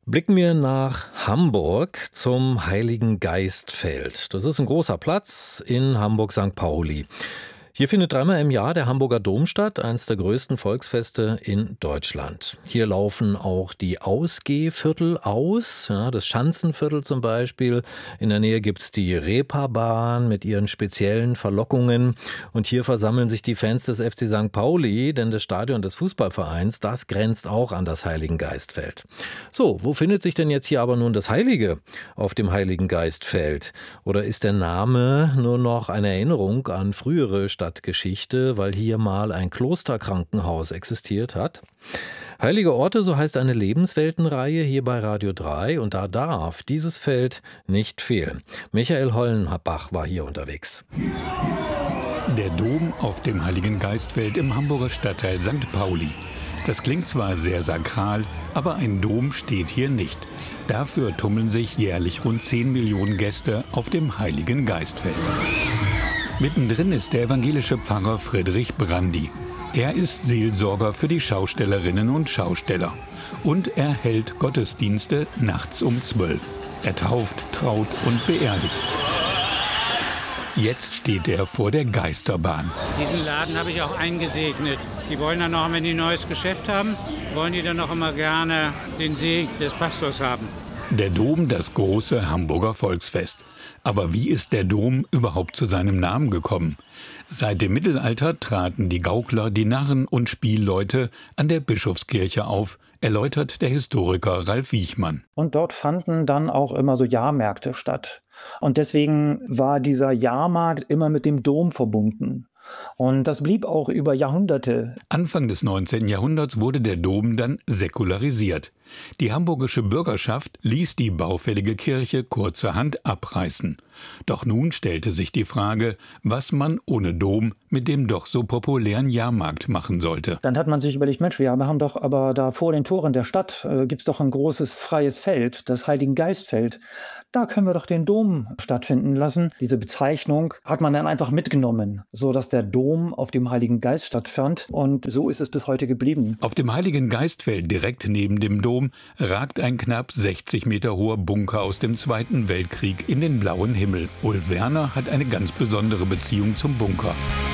Blicken wir nach Hamburg zum Heiligen Geistfeld. Das ist ein großer Platz in Hamburg-St. Pauli. Hier findet dreimal im Jahr der Hamburger Dom statt, eines der größten Volksfeste in Deutschland. Hier laufen auch die Ausgehviertel aus, ja, das Schanzenviertel zum Beispiel. In der Nähe gibt's die Reeperbahn mit ihren speziellen Verlockungen. Und hier versammeln sich die Fans des FC St. Pauli, denn das Stadion des Fußballvereins, das grenzt auch an das Heiligen Geistfeld. So, wo findet sich denn jetzt hier aber nun das Heilige auf dem Heiligen Geistfeld? Oder ist der Name nur noch eine Erinnerung an frühere Stadtgeschichte, weil hier mal ein Klosterkrankenhaus existiert hat? Heilige Orte, so heißt eine Lebensweltenreihe hier bei Radio 3 und da darf dieses Feld nicht fehlen. Michael Hollenbach war hier unterwegs. Der Dom auf dem Heiligen Geistfeld im Hamburger Stadtteil St. Pauli. Das klingt zwar sehr sakral, aber ein Dom steht hier nicht. Dafür tummeln sich jährlich rund 10 Millionen Gäste auf dem Heiligen Geistfeld. Mittendrin ist der evangelische Pfarrer Friedrich Brandi. Er ist Seelsorger für die Schaustellerinnen und Schausteller. Und er hält Gottesdienste nachts um 12. Er tauft, traut und beerdigt. Jetzt steht er vor der Geisterbahn. Diesen Laden habe ich auch eingesegnet. Die wollen dann noch, wenn die ein neues Geschäft haben, wollen die dann noch immer gerne den Segen des Pastors haben. Der Dom, das große Hamburger Volksfest. Aber wie ist der Dom überhaupt zu seinem Namen gekommen? Seit dem Mittelalter traten die Gaukler, die Narren und Spielleute an der Bischofskirche auf, erläutert der Historiker Ralf Wiechmann. Und dort fanden dann auch immer so Jahrmärkte statt. Und deswegen war dieser Jahrmarkt immer mit dem Dom verbunden. Und das blieb auch über Jahrhunderte. Anfang des 19. Jahrhunderts wurde der Dom dann säkularisiert. Die hamburgische Bürgerschaft ließ die baufällige Kirche kurzerhand abreißen. Doch nun stellte sich die Frage, was man ohne Dom mit dem doch so populären Jahrmarkt machen sollte. Dann hat man sich überlegt, Mensch, wir haben doch aber da vor den Toren der Stadt gibt es doch ein großes freies Feld, das Heiligen Geistfeld. Da können wir doch den Dom stattfinden lassen. Diese Bezeichnung hat man dann einfach mitgenommen, sodass der Dom auf dem Heiligen Geist stattfand. Und so ist es bis heute geblieben. Auf dem Heiligen Geistfeld direkt neben dem Dom ragt ein knapp 60 Meter hoher Bunker aus dem Zweiten Weltkrieg in den blauen Himmel. Ulf Werner hat eine ganz besondere Beziehung zum Bunker.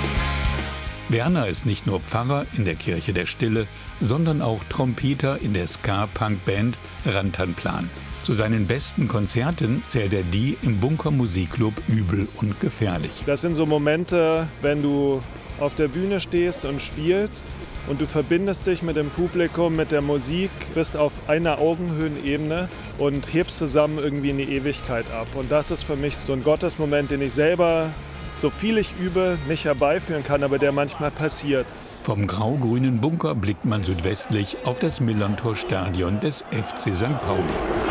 Werner ist nicht nur Pfarrer in der Kirche der Stille, sondern auch Trompeter in der Ska-Punk-Band Rantanplan. Zu seinen besten Konzerten zählt er die im Bunker Musikclub Übel und Gefährlich. Das sind so Momente, wenn du auf der Bühne stehst und spielst und du verbindest dich mit dem Publikum, mit der Musik, bist auf einer Augenhöhenebene und hebst zusammen irgendwie in die Ewigkeit ab. Und das ist für mich so ein Gottesmoment, den ich selber, so viel ich übe, nicht herbeiführen kann, aber der manchmal passiert. Vom grau-grünen Bunker blickt man südwestlich auf das Millerntor-Stadion des FC St. Pauli.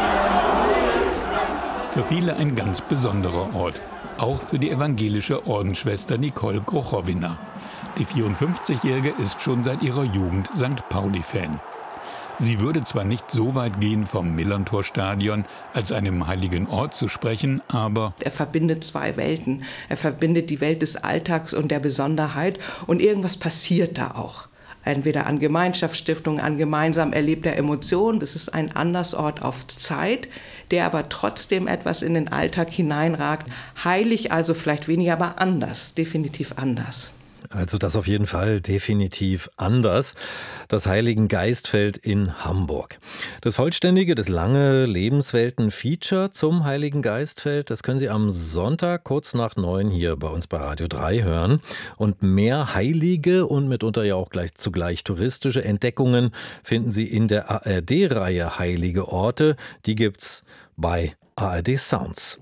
Für viele ein ganz besonderer Ort, auch für die evangelische Ordensschwester Nicole Grochowina. Die 54-Jährige ist schon seit ihrer Jugend St. Pauli-Fan. Sie würde zwar nicht so weit gehen, vom Millerntor-Stadion als einem heiligen Ort zu sprechen, aber er verbindet zwei Welten. Er verbindet die Welt des Alltags und der Besonderheit und irgendwas passiert da auch. Entweder an Gemeinschaftsstiftung, an gemeinsam erlebter Emotion. Das ist ein Andersort auf Zeit, der aber trotzdem etwas in den Alltag hineinragt. Heilig, also vielleicht weniger, aber anders, definitiv anders. Also das auf jeden Fall definitiv anders. Das Heiligen Geistfeld in Hamburg. Das vollständige, das lange Lebenswelten-Feature zum Heiligen Geistfeld, das können Sie am Sonntag kurz nach 9 hier bei uns bei Radio 3 hören. Und mehr heilige und mitunter ja auch zugleich touristische Entdeckungen finden Sie in der ARD-Reihe Heilige Orte. Die gibt's bei ARD Sounds.